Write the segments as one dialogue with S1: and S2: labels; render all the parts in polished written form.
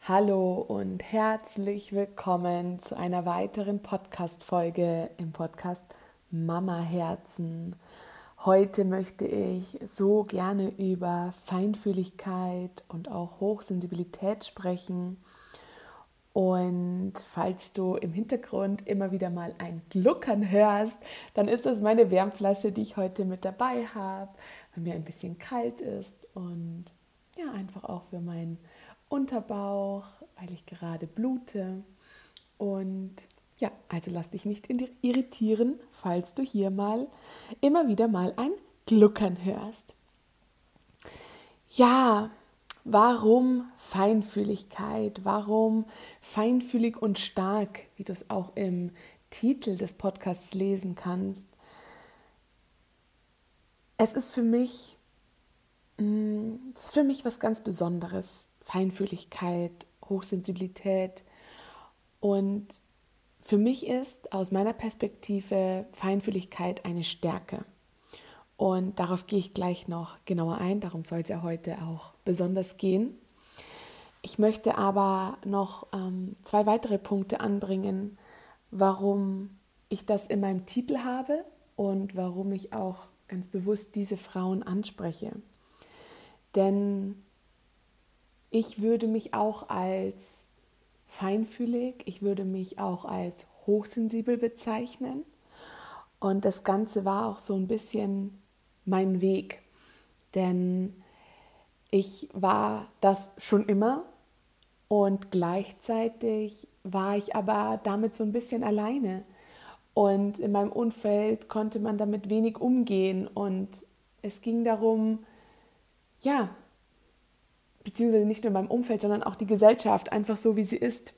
S1: Hallo und herzlich willkommen zu einer weiteren Podcast-Folge im Podcast Mama Herzen. Heute möchte ich so gerne über Feinfühligkeit und auch Hochsensibilität sprechen. Und falls du im Hintergrund immer wieder mal ein Gluckern hörst, dann ist das meine Wärmflasche, die ich heute mit dabei habe, weil mir ein bisschen kalt ist und ja, einfach auch für meinen Unterbauch, weil ich gerade blute. Und ja, also lass dich nicht irritieren, falls du hier mal immer wieder mal ein Gluckern hörst. Ja, warum Feinfühligkeit? Warum feinfühlig und stark, wie du es auch im Titel des Podcasts lesen kannst? Es ist für mich, was ganz Besonderes. Feinfühligkeit, Hochsensibilität. Und für mich ist aus meiner Perspektive Feinfühligkeit eine Stärke. Und darauf gehe ich gleich noch genauer ein, darum soll es ja heute auch besonders gehen. Ich möchte aber noch 2 weitere Punkte anbringen, warum ich das in meinem Titel habe und warum ich auch ganz bewusst diese Frauen anspreche. Denn ich würde mich auch als feinfühlig, ich würde mich auch als hochsensibel bezeichnen. Und das Ganze war auch so ein bisschen mein Weg, denn ich war das schon immer und gleichzeitig war ich aber damit so ein bisschen alleine. Und in meinem Umfeld konnte man damit wenig umgehen und es ging darum, ja, beziehungsweise nicht nur in meinem Umfeld, sondern auch die Gesellschaft, einfach so wie sie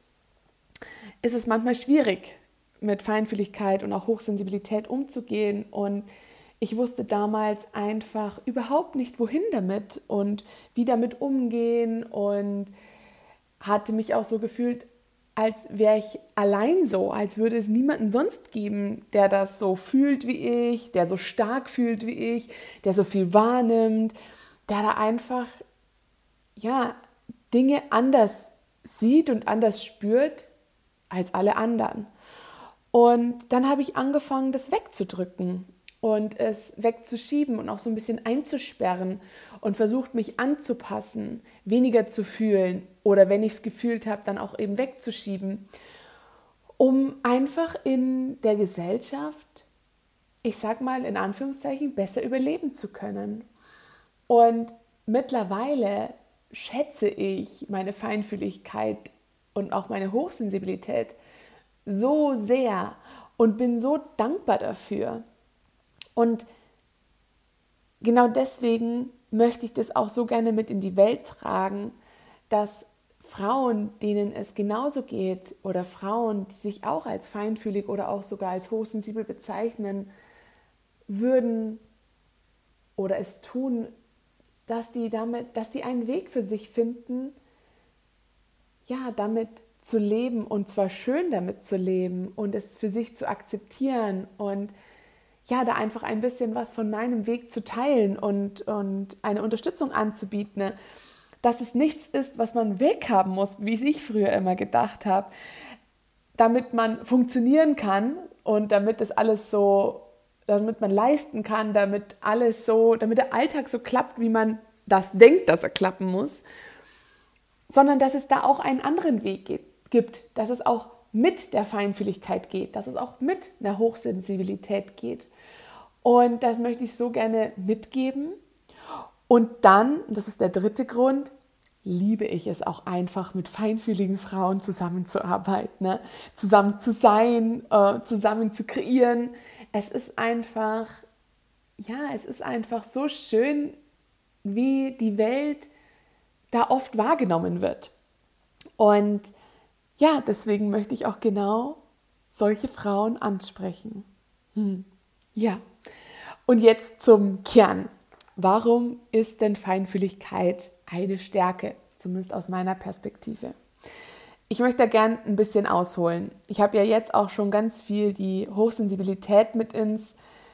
S1: ist es manchmal schwierig, mit Feinfühligkeit und auch Hochsensibilität umzugehen. Und ich wusste damals einfach überhaupt nicht, wohin damit und wie damit umgehen und hatte mich auch so gefühlt, als wäre ich allein so, als würde es niemanden sonst geben, der das so fühlt wie ich, der so stark fühlt wie ich, der so viel wahrnimmt, der da einfach ja, Dinge anders sieht und anders spürt als alle anderen. Und dann habe ich angefangen, das wegzudrücken und es wegzuschieben und auch so ein bisschen einzusperren und versucht, mich anzupassen, weniger zu fühlen oder wenn ich es gefühlt habe, dann auch eben wegzuschieben, um einfach in der Gesellschaft, ich sag mal in Anführungszeichen, besser überleben zu können. Und mittlerweile schätze ich meine Feinfühligkeit und auch meine Hochsensibilität so sehr und bin so dankbar dafür. Und genau deswegen möchte ich das auch so gerne mit in die Welt tragen, dass Frauen, denen es genauso geht oder Frauen, die sich auch als feinfühlig oder auch sogar als hochsensibel bezeichnen würden oder es tun, dass die einen Weg für sich finden, ja, damit zu leben und zwar schön damit zu leben und es für sich zu akzeptieren und ja, da einfach ein bisschen was von meinem Weg zu teilen und eine Unterstützung anzubieten, ne? Dass es nichts ist, was man weghaben muss, wie ich früher immer gedacht habe, damit man funktionieren kann und damit das alles so, damit man leisten kann, damit der Alltag so klappt, wie man das denkt, dass er klappen muss, sondern dass es da auch einen anderen Weg gibt, dass es auch mit der Feinfühligkeit geht, dass es auch mit einer Hochsensibilität geht. Und das möchte ich so gerne mitgeben. Und dann, das ist der dritte Grund, liebe ich es auch einfach, mit feinfühligen Frauen zusammenzuarbeiten, ne? Zusammen zu sein, zusammen zu kreieren. Es ist einfach so schön, wie die Welt da oft wahrgenommen wird. Und ja, deswegen möchte ich auch genau solche Frauen ansprechen. Ja, und jetzt zum Kern. Warum ist denn Feinfühligkeit eine Stärke, zumindest aus meiner Perspektive? Ich möchte da gern ein bisschen ausholen. Ich habe ja jetzt auch schon ganz viel die Hochsensibilität mit ins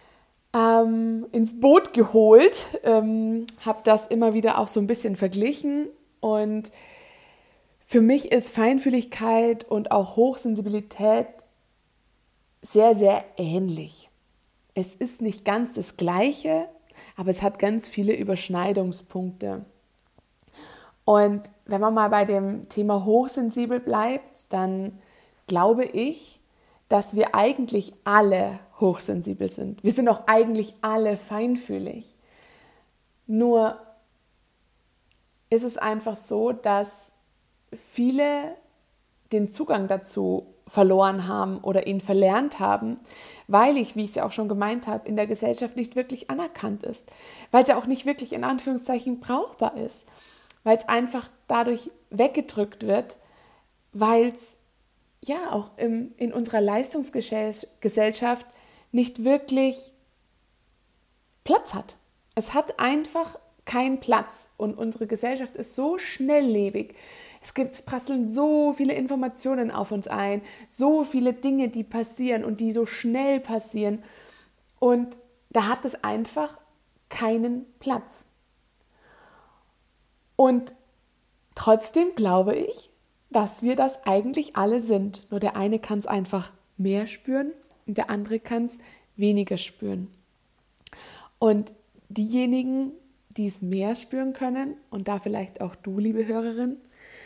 S1: Boot geholt, habe das immer wieder auch so ein bisschen verglichen und Für mich ist Feinfühligkeit und auch Hochsensibilität sehr, sehr ähnlich. Es ist nicht ganz das Gleiche, aber es hat ganz viele Überschneidungspunkte. Und wenn man mal bei dem Thema hochsensibel bleibt, dann glaube ich, dass wir eigentlich alle hochsensibel sind. Wir sind auch eigentlich alle feinfühlig. Nur ist es einfach so, dass viele den Zugang dazu verloren haben oder ihn verlernt haben, weil ich, wie ich es ja auch schon gemeint habe, in der Gesellschaft nicht wirklich anerkannt ist, weil es ja auch nicht wirklich in Anführungszeichen brauchbar ist, weil es einfach dadurch weggedrückt wird, weil es ja auch in unserer Leistungsgesellschaft nicht wirklich Platz hat. Es hat einfach keinen Platz und unsere Gesellschaft ist so schnelllebig. Es prasseln so viele Informationen auf uns ein, so viele Dinge, die passieren und die so schnell passieren. Und da hat es einfach keinen Platz. Und trotzdem glaube ich, dass wir das eigentlich alle sind. Nur der eine kann es einfach mehr spüren und der andere kann es weniger spüren. Und diejenigen, die es mehr spüren können, und da vielleicht auch du, liebe Hörerin,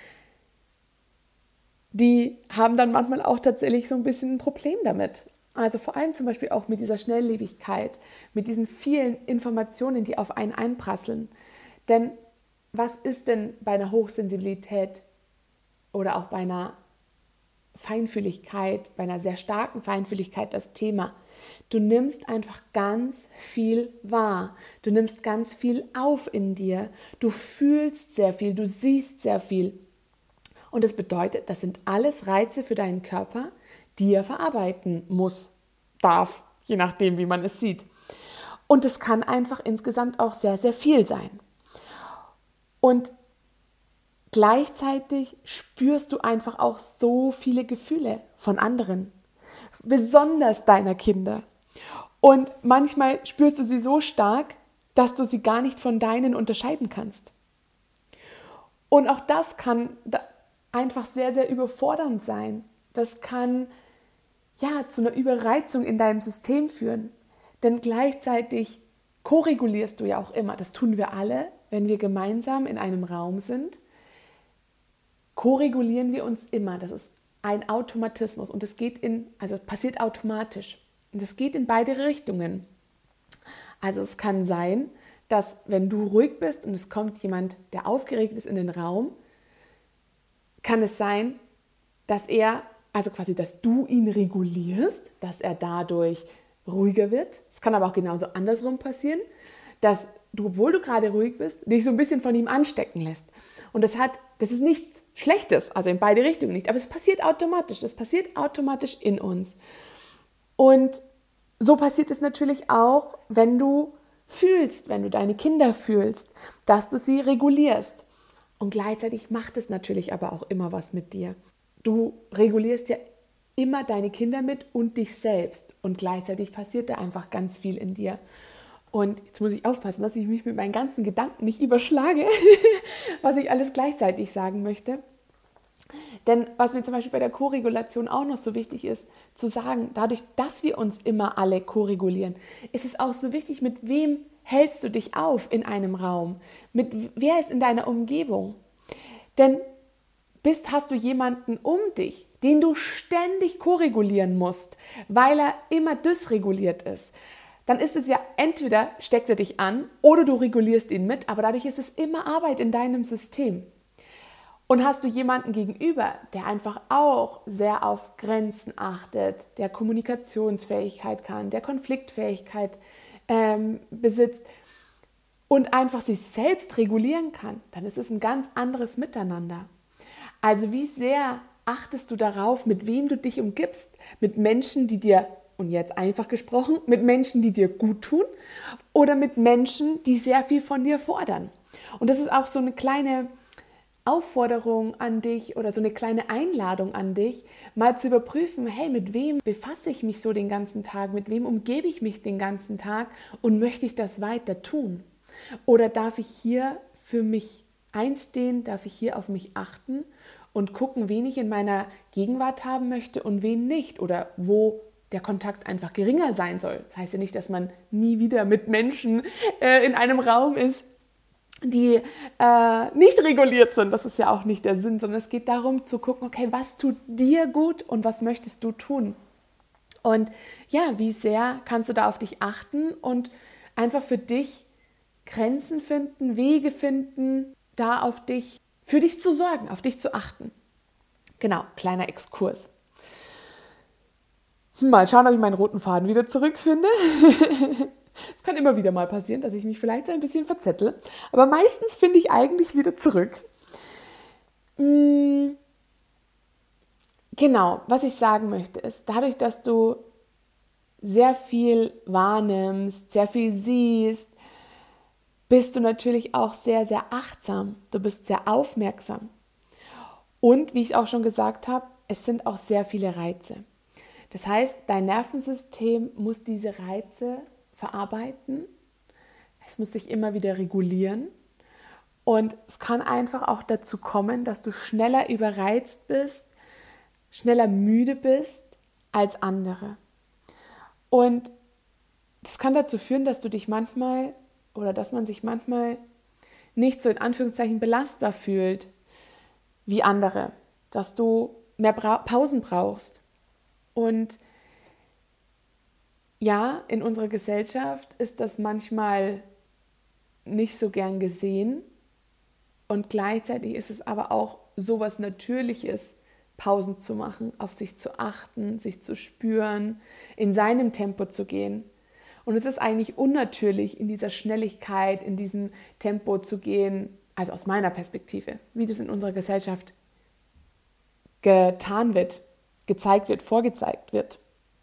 S1: die haben dann manchmal auch tatsächlich so ein bisschen ein Problem damit. Also vor allem zum Beispiel auch mit dieser Schnelllebigkeit, mit diesen vielen Informationen, die auf einen einprasseln. Denn was ist denn bei einer Hochsensibilität oder auch bei einer Feinfühligkeit, bei einer sehr starken Feinfühligkeit das Thema? Du nimmst einfach ganz viel wahr. Du nimmst ganz viel auf in dir. Du fühlst sehr viel, du siehst sehr viel. Und das bedeutet, das sind alles Reize für deinen Körper, die er verarbeiten muss, darf, je nachdem, wie man es sieht. Und es kann einfach insgesamt auch sehr, sehr viel sein. Und gleichzeitig spürst du einfach auch so viele Gefühle von anderen, besonders deiner Kinder. Und manchmal spürst du sie so stark, dass du sie gar nicht von deinen unterscheiden kannst. Und auch das kann einfach sehr, sehr überfordernd sein. Das kann ja zu einer Überreizung in deinem System führen. Denn gleichzeitig koregulierst du ja auch immer. Das tun wir alle, wenn wir gemeinsam in einem Raum sind. Koregulieren wir uns immer. Das ist ein Automatismus und es passiert automatisch. Und es geht in beide Richtungen. Also es kann sein, dass wenn du ruhig bist und es kommt jemand, der aufgeregt ist in den Raum, kann es sein, dass dass du ihn regulierst, dass er dadurch ruhiger wird. Es kann aber auch genauso andersrum passieren, dass du, obwohl du gerade ruhig bist, dich so ein bisschen von ihm anstecken lässt. Und das ist nichts Schlechtes, also in beide Richtungen nicht, aber es passiert automatisch. Das passiert automatisch in uns. Und so passiert es natürlich auch, wenn du deine Kinder fühlst, dass du sie regulierst. Und gleichzeitig macht es natürlich aber auch immer was mit dir. Du regulierst ja immer deine Kinder mit und dich selbst. Und gleichzeitig passiert da einfach ganz viel in dir. Und jetzt muss ich aufpassen, dass ich mich mit meinen ganzen Gedanken nicht überschlage, was ich alles gleichzeitig sagen möchte. Denn was mir zum Beispiel bei der Koregulation auch noch so wichtig ist, zu sagen, dadurch, dass wir uns immer alle koregulieren, ist es auch so wichtig, mit wem hältst du dich auf in einem Raum? Wer ist in deiner Umgebung? Denn hast du jemanden um dich, den du ständig koregulieren musst, weil er immer dysreguliert ist, dann ist es ja entweder steckt er dich an oder du regulierst ihn mit, aber dadurch ist es immer Arbeit in deinem System. Und hast du jemanden gegenüber, der einfach auch sehr auf Grenzen achtet, der Kommunikationsfähigkeit kann, der Konfliktfähigkeit besitzt und einfach sich selbst regulieren kann, dann ist es ein ganz anderes Miteinander. Also wie sehr achtest du darauf, mit wem du dich umgibst? Mit Menschen, die dir, und jetzt einfach gesprochen, mit Menschen, die dir gut tun oder mit Menschen, die sehr viel von dir fordern? Und das ist auch so eine kleine Aufforderung an dich oder so eine kleine Einladung an dich, mal zu überprüfen, hey, mit wem befasse ich mich so den ganzen Tag, mit wem umgebe ich mich den ganzen Tag und möchte ich das weiter tun? Oder darf ich hier für mich einstehen, darf ich hier auf mich achten und gucken, wen ich in meiner Gegenwart haben möchte und wen nicht oder wo der Kontakt einfach geringer sein soll. Das heißt ja nicht, dass man nie wieder mit Menschen in einem Raum ist, die nicht reguliert sind. Das ist ja auch nicht der Sinn, sondern es geht darum zu gucken, okay, was tut dir gut und was möchtest du tun? Und ja, wie sehr kannst du da auf dich achten und einfach für dich Grenzen finden, Wege finden, da auf dich, für dich zu sorgen, auf dich zu achten. Genau, kleiner Exkurs. Mal schauen, ob ich meinen roten Faden wieder zurückfinde. Es kann immer wieder mal passieren, dass ich mich vielleicht so ein bisschen verzettel. Aber meistens finde ich eigentlich wieder zurück. Genau, was ich sagen möchte, ist, dadurch, dass du sehr viel wahrnimmst, sehr viel siehst, bist du natürlich auch sehr, sehr achtsam. Du bist sehr aufmerksam. Und wie ich auch schon gesagt habe, es sind auch sehr viele Reize. Das heißt, dein Nervensystem muss diese Reize verarbeiten. Es muss sich immer wieder regulieren. Und es kann einfach auch dazu kommen, dass du schneller überreizt bist, schneller müde bist als andere. Und das kann dazu führen, dass du dich manchmal oder dass man sich manchmal nicht so in Anführungszeichen belastbar fühlt wie andere, dass du mehr Pausen brauchst. Und ja, in unserer Gesellschaft ist das manchmal nicht so gern gesehen und gleichzeitig ist es aber auch sowas Natürliches, Pausen zu machen, auf sich zu achten, sich zu spüren, in seinem Tempo zu gehen. Und es ist eigentlich unnatürlich, in dieser Schnelligkeit, in diesem Tempo zu gehen, also aus meiner Perspektive, wie das in unserer Gesellschaft getan wird, gezeigt wird, vorgezeigt wird.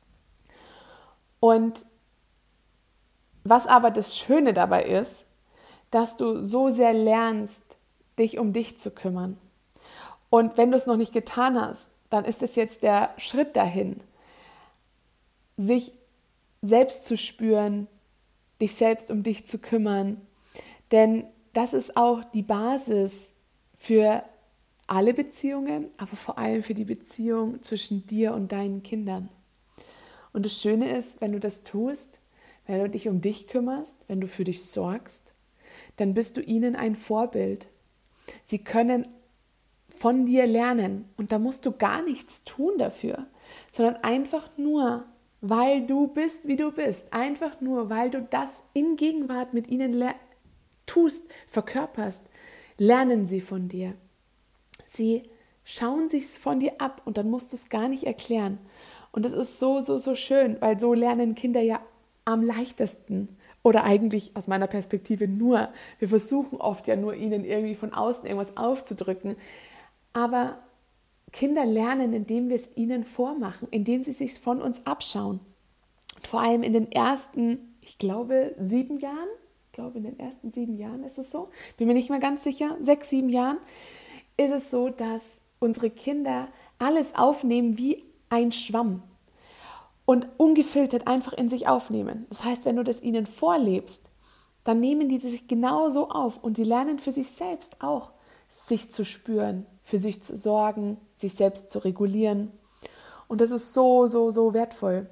S1: Und was aber das Schöne dabei ist, dass du so sehr lernst, dich um dich zu kümmern. Und wenn du es noch nicht getan hast, dann ist es jetzt der Schritt dahin, sich selbst zu spüren, dich selbst um dich zu kümmern. Denn das ist auch die Basis für alle Beziehungen, aber vor allem für die Beziehung zwischen dir und deinen Kindern. Und das Schöne ist, wenn du das tust, wenn du dich um dich kümmerst, wenn du für dich sorgst, dann bist du ihnen ein Vorbild. Sie können von dir lernen und da musst du gar nichts tun dafür, sondern einfach nur, weil du bist, wie du bist, einfach nur, weil du das in Gegenwart mit ihnen tust, verkörperst, lernen sie von dir. Sie schauen sich's von dir ab und dann musst du es gar nicht erklären. Und das ist so, so, so schön, weil so lernen Kinder ja am leichtesten. Oder eigentlich aus meiner Perspektive nur. Wir versuchen oft ja nur, ihnen irgendwie von außen irgendwas aufzudrücken. Aber Kinder lernen, indem wir es ihnen vormachen, indem sie sich von uns abschauen. Und vor allem in den ersten, ich glaube, 7 Jahren, in den ersten 7 Jahren ist es so, bin mir nicht mehr ganz sicher, 6, 7 Jahren, ist es so, dass unsere Kinder alles aufnehmen wie ein Schwamm und ungefiltert einfach in sich aufnehmen. Das heißt, wenn du das ihnen vorlebst, dann nehmen die sich genauso auf und sie lernen für sich selbst auch, sich zu spüren, für sich zu sorgen, sich selbst zu regulieren. Und das ist so, so, so wertvoll.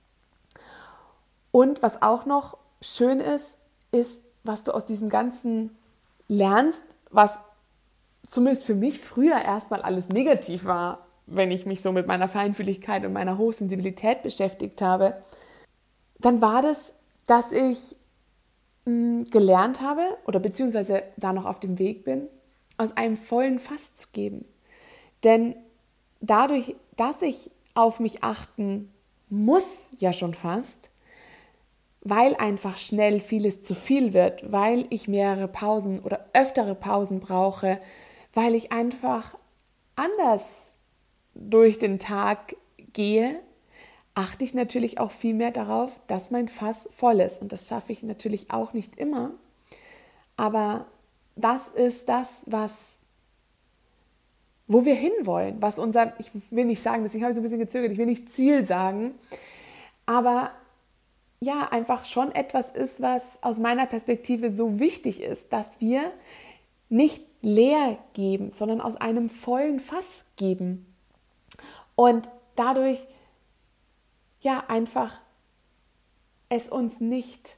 S1: Und was auch noch schön ist, was du aus diesem Ganzen lernst, was zumindest für mich früher erstmal alles negativ war, wenn ich mich so mit meiner Feinfühligkeit und meiner Hochsensibilität beschäftigt habe, dann war das, dass ich gelernt habe oder beziehungsweise da noch auf dem Weg bin, aus einem vollen Fass zu geben. Denn dadurch, dass ich auf mich achten muss, ja schon fast, weil einfach schnell vieles zu viel wird, weil ich mehrere Pausen oder öftere Pausen brauche, weil ich einfach anders durch den Tag gehe, achte ich natürlich auch viel mehr darauf, dass mein Fass voll ist. Und das schaffe ich natürlich auch nicht immer. Aber das ist das, wo wir hinwollen, was unser, ich will nicht sagen, deswegen habe ich so ein bisschen gezögert, ich will nicht Ziel sagen, aber ja, einfach schon etwas ist, was aus meiner Perspektive so wichtig ist, dass wir nicht leer geben, sondern aus einem vollen Fass geben. Und dadurch ja einfach es uns nicht,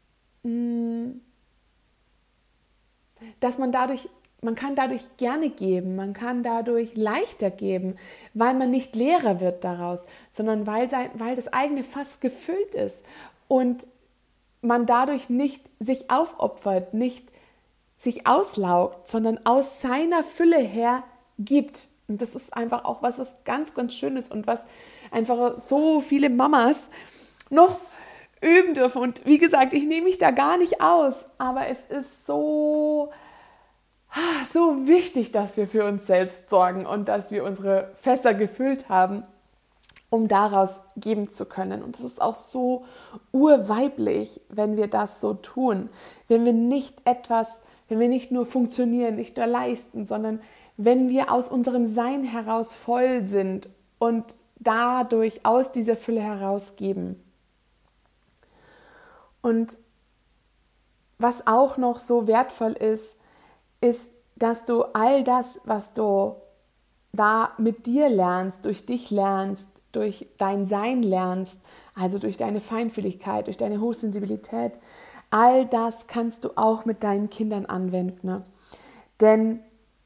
S1: dass man kann dadurch gerne geben, man kann dadurch leichter geben, weil man nicht leerer wird daraus, sondern weil das eigene Fass gefüllt ist und man dadurch nicht sich aufopfert, nicht sich auslaugt, sondern aus seiner Fülle her gibt. Und das ist einfach auch was ganz, ganz Schönes und was einfach so viele Mamas noch üben dürfen. Und wie gesagt, ich nehme mich da gar nicht aus, aber es ist so wichtig, dass wir für uns selbst sorgen und dass wir unsere Fässer gefüllt haben, um daraus geben zu können. Und es ist auch so urweiblich, wenn wir das so tun, wenn wir nicht nur funktionieren, nicht nur leisten, sondern wenn wir aus unserem Sein heraus voll sind und dadurch aus dieser Fülle herausgeben. Und was auch noch so wertvoll ist, dass du all das, was du da mit dir lernst, durch dich lernst, durch dein Sein lernst, also durch deine Feinfühligkeit, durch deine Hochsensibilität, all das kannst du auch mit deinen Kindern anwenden. Ne? Denn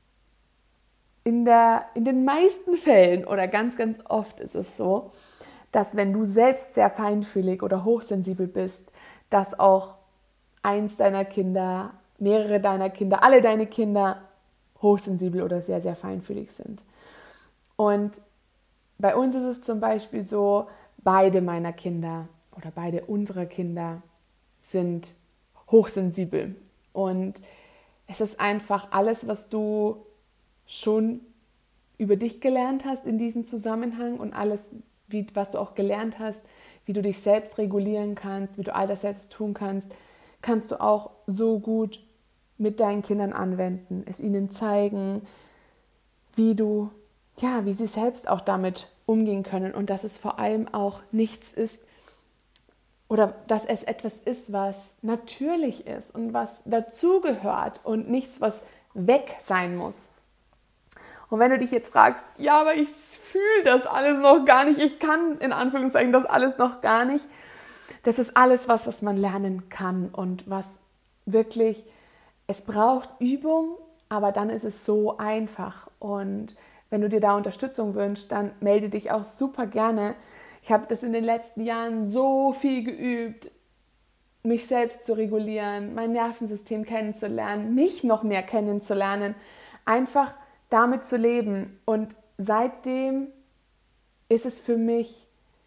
S1: in den meisten Fällen oder ganz, ganz oft ist es so, dass wenn du selbst sehr feinfühlig oder hochsensibel bist, dass auch eins deiner Kinder, mehrere deiner Kinder, alle deine Kinder hochsensibel oder sehr, sehr feinfühlig sind. Und bei uns ist es zum Beispiel so, beide meiner Kinder oder beide unserer Kinder sind hochsensibel. Und es ist einfach alles, was du schon über dich gelernt hast in diesem Zusammenhang und alles, was du auch gelernt hast, wie du dich selbst regulieren kannst, wie du all das selbst tun kannst, kannst du auch so gut mit deinen Kindern anwenden, es ihnen zeigen, wie sie selbst auch damit umgehen können und dass es vor allem auch nichts ist oder dass es etwas ist, was natürlich ist und was dazugehört und nichts, was weg sein muss. Und wenn du dich jetzt fragst, ja, aber ich fühle das alles noch gar nicht, ich kann in Anführungszeichen das alles noch gar nicht, das ist alles was man lernen kann und was wirklich, es braucht Übung, aber dann ist es so einfach. Und wenn du dir da Unterstützung wünschst, dann melde dich auch super gerne. Ich habe das in den letzten Jahren so viel geübt, mich selbst zu regulieren, mein Nervensystem kennenzulernen, mich noch mehr kennenzulernen, einfach damit zu leben. Und seitdem ist es für mich,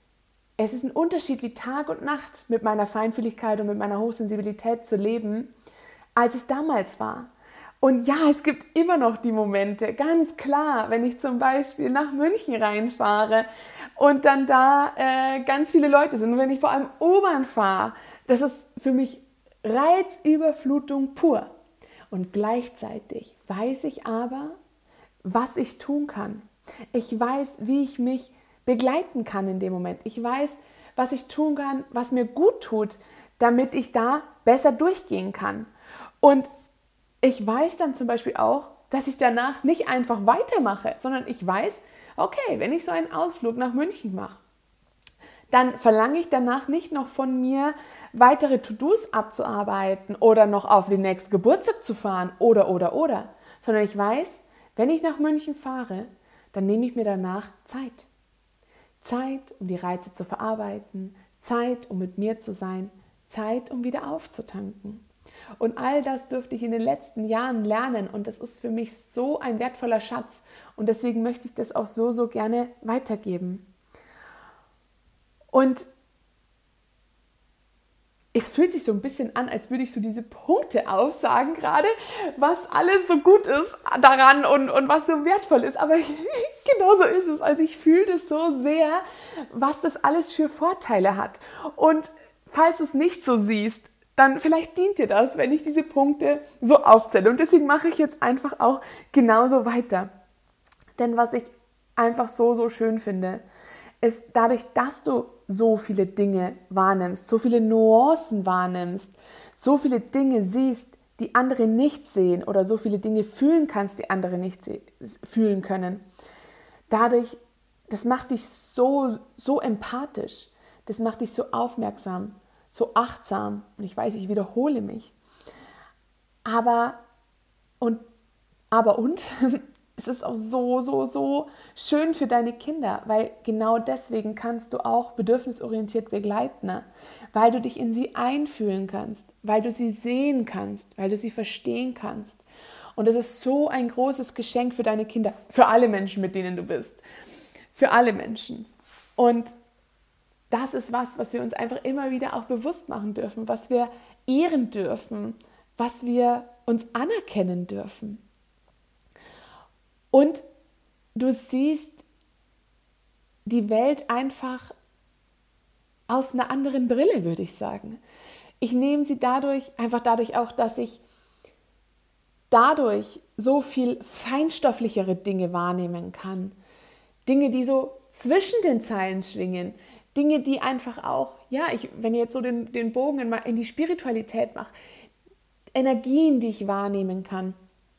S1: es ist ein Unterschied wie Tag und Nacht, mit meiner Feinfühligkeit und mit meiner Hochsensibilität zu leben, als es damals war. Und ja, es gibt immer noch die Momente, ganz klar, wenn ich zum Beispiel nach München reinfahre und dann da ganz viele Leute sind und wenn ich vor allem U-Bahn fahre, das ist für mich Reizüberflutung pur. Und gleichzeitig weiß ich aber, was ich tun kann. Ich weiß, wie ich mich begleiten kann in dem Moment. Ich weiß, was ich tun kann, was mir gut tut, damit ich da besser durchgehen kann. Und ich weiß dann zum Beispiel auch, dass ich danach nicht einfach weitermache, sondern ich weiß, okay, wenn ich so einen Ausflug nach München mache, dann verlange ich danach nicht noch von mir, weitere To-Dos abzuarbeiten oder noch auf den nächsten Geburtstag zu fahren oder, sondern ich weiß, wenn ich nach München fahre, dann nehme ich mir danach Zeit. Zeit, um die Reize zu verarbeiten, Zeit, um mit mir zu sein, Zeit, um wieder aufzutanken. Und all das dürfte ich in den letzten Jahren lernen und das ist für mich so ein wertvoller Schatz und deswegen möchte ich das auch so gerne weitergeben. Und es fühlt sich so ein bisschen an, als würde ich so diese Punkte aufsagen gerade, was alles so gut ist daran und was so wertvoll ist. Aber genau so ist es. Also ich fühle das so sehr, was das alles für Vorteile hat. Und falls du es nicht so siehst, dann vielleicht dient dir das, wenn ich diese Punkte so aufzähle. Und deswegen mache ich jetzt einfach auch genauso weiter. Denn was ich einfach so schön finde, ist dadurch, dass du so viele Dinge wahrnimmst, so viele Nuancen wahrnimmst, so viele Dinge siehst, die andere nicht sehen oder so viele Dinge fühlen kannst, die andere nicht fühlen können. Dadurch, das macht dich so empathisch, das macht dich so aufmerksam, so achtsam. Und ich weiß, ich wiederhole mich. Aber es ist auch so schön für deine Kinder, weil genau deswegen kannst du auch bedürfnisorientiert begleiten, weil du dich in sie einfühlen kannst, weil du sie sehen kannst, weil du sie verstehen kannst. Und das ist so ein großes Geschenk für deine Kinder, für alle Menschen, mit denen du bist, für alle Menschen. Und das ist was wir uns einfach immer wieder auch bewusst machen dürfen, was wir ehren dürfen, was wir uns anerkennen dürfen. Und du siehst die Welt einfach aus einer anderen Brille, würde ich sagen. Ich nehme sie dadurch auch, dass ich dadurch so viel feinstofflichere Dinge wahrnehmen kann. Dinge, die so zwischen den Zeilen schwingen. Dinge, die einfach auch, wenn ich jetzt so den Bogen in die Spiritualität mache, Energien, die ich wahrnehmen kann.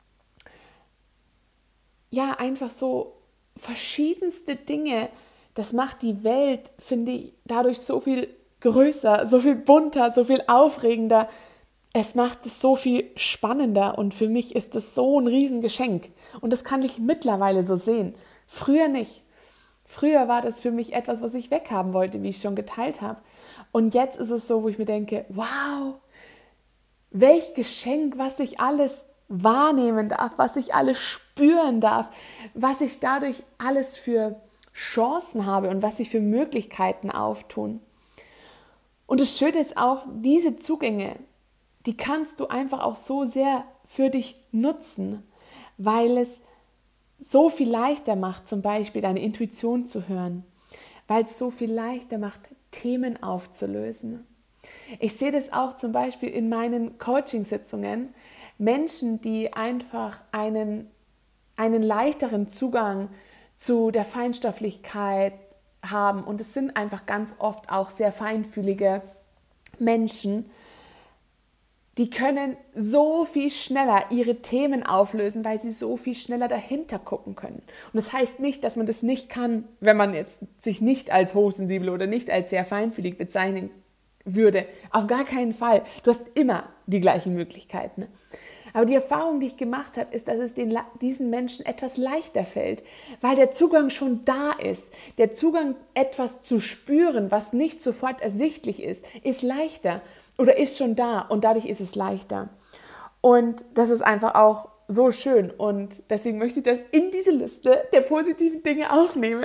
S1: Ja, einfach so verschiedenste Dinge. Das macht die Welt, finde ich, dadurch so viel größer, so viel bunter, so viel aufregender. Es macht es so viel spannender und für mich ist das so ein Riesengeschenk. Und das kann ich mittlerweile so sehen. Früher nicht. Früher war das für mich etwas, was ich weghaben wollte, wie ich schon geteilt habe. Und jetzt ist es so, wo ich mir denke, wow, welch Geschenk, was ich alles wahrnehmen darf, was ich alles spüren darf, was ich dadurch alles für Chancen habe und was sich für Möglichkeiten auftun. Und das Schöne ist auch, diese Zugänge, die kannst du einfach auch so sehr für dich nutzen, weil es so viel leichter macht, zum Beispiel deine Intuition zu hören, weil es so viel leichter macht, Themen aufzulösen. Ich sehe das auch zum Beispiel in meinen Coaching-Sitzungen. Menschen, die einfach einen leichteren Zugang zu der Feinstofflichkeit haben. Und es sind einfach ganz oft auch sehr feinfühlige Menschen, die können so viel schneller ihre Themen auflösen, weil sie so viel schneller dahinter gucken können. Und das heißt nicht, dass man das nicht kann, wenn man jetzt sich nicht als hochsensibel oder nicht als sehr feinfühlig bezeichnen würde. Auf gar keinen Fall. Du hast immer die gleichen Möglichkeiten. Aber die Erfahrung, die ich gemacht habe, ist, dass es diesen Menschen etwas leichter fällt, weil der Zugang schon da ist. Der Zugang, etwas zu spüren, was nicht sofort ersichtlich ist leichter oder ist schon da und dadurch ist es leichter. Und das ist einfach auch so schön und deswegen möchte ich das in diese Liste der positiven Dinge aufnehmen.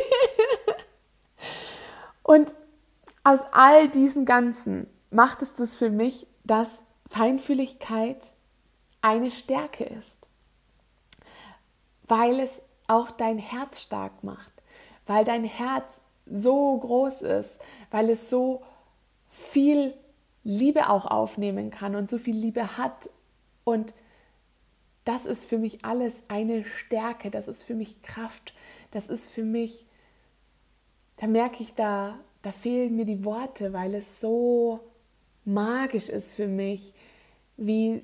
S1: Und aus all diesem Ganzen macht es das für mich, dass Feinfühligkeit eine Stärke ist, weil es auch dein Herz stark macht, weil dein Herz so groß ist, weil es so viel Liebe auch aufnehmen kann und so viel Liebe hat und das ist für mich alles eine Stärke, das ist für mich Kraft, das ist für mich, da merke ich, da fehlen mir die Worte, weil es so magisch ist für mich, wie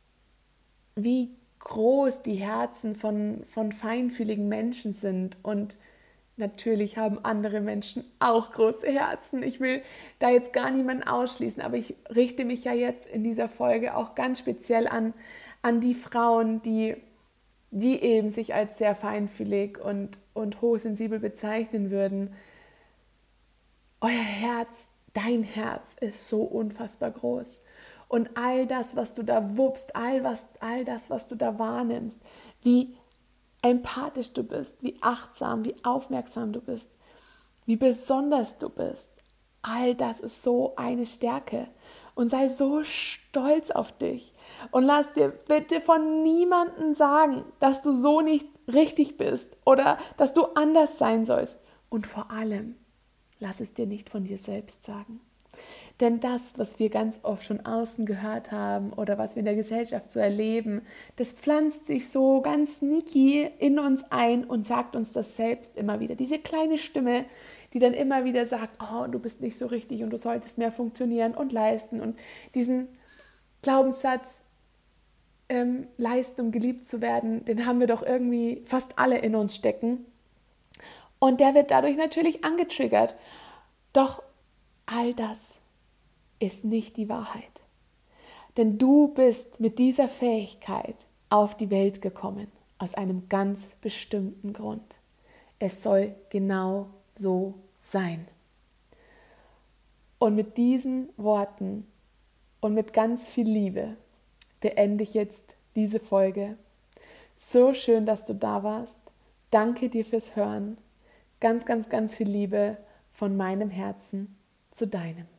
S1: groß die Herzen von feinfühligen Menschen sind und natürlich haben andere Menschen auch große Herzen. Ich will da jetzt gar niemanden ausschließen, aber ich richte mich ja jetzt in dieser Folge auch ganz speziell an die Frauen, die eben sich als sehr feinfühlig und hochsensibel bezeichnen würden. Euer Herz, dein Herz ist so unfassbar groß. Und all das, was du da wuppst, all das, was du da wahrnimmst, wie empathisch du bist, wie achtsam, wie aufmerksam du bist, wie besonders du bist, all das ist so eine Stärke. Und sei so stolz auf dich. Und lass dir bitte von niemandem sagen, dass du so nicht richtig bist oder dass du anders sein sollst. Und vor allem, lass es dir nicht von dir selbst sagen. Denn das, was wir ganz oft schon außen gehört haben oder was wir in der Gesellschaft so erleben, das pflanzt sich so ganz sneaky in uns ein und sagt uns das selbst immer wieder. Diese kleine Stimme, die dann immer wieder sagt, oh, du bist nicht so richtig und du solltest mehr funktionieren und leisten. Und diesen Glaubenssatz leisten, um geliebt zu werden, den haben wir doch irgendwie fast alle in uns stecken. Und der wird dadurch natürlich angetriggert. Doch all das ist nicht die Wahrheit. Denn du bist mit dieser Fähigkeit auf die Welt gekommen, aus einem ganz bestimmten Grund. Es soll genau so sein. Und mit diesen Worten und mit ganz viel Liebe beende ich jetzt diese Folge. So schön, dass du da warst. Danke dir fürs Hören. Ganz, ganz, ganz viel Liebe von meinem Herzen zu deinem.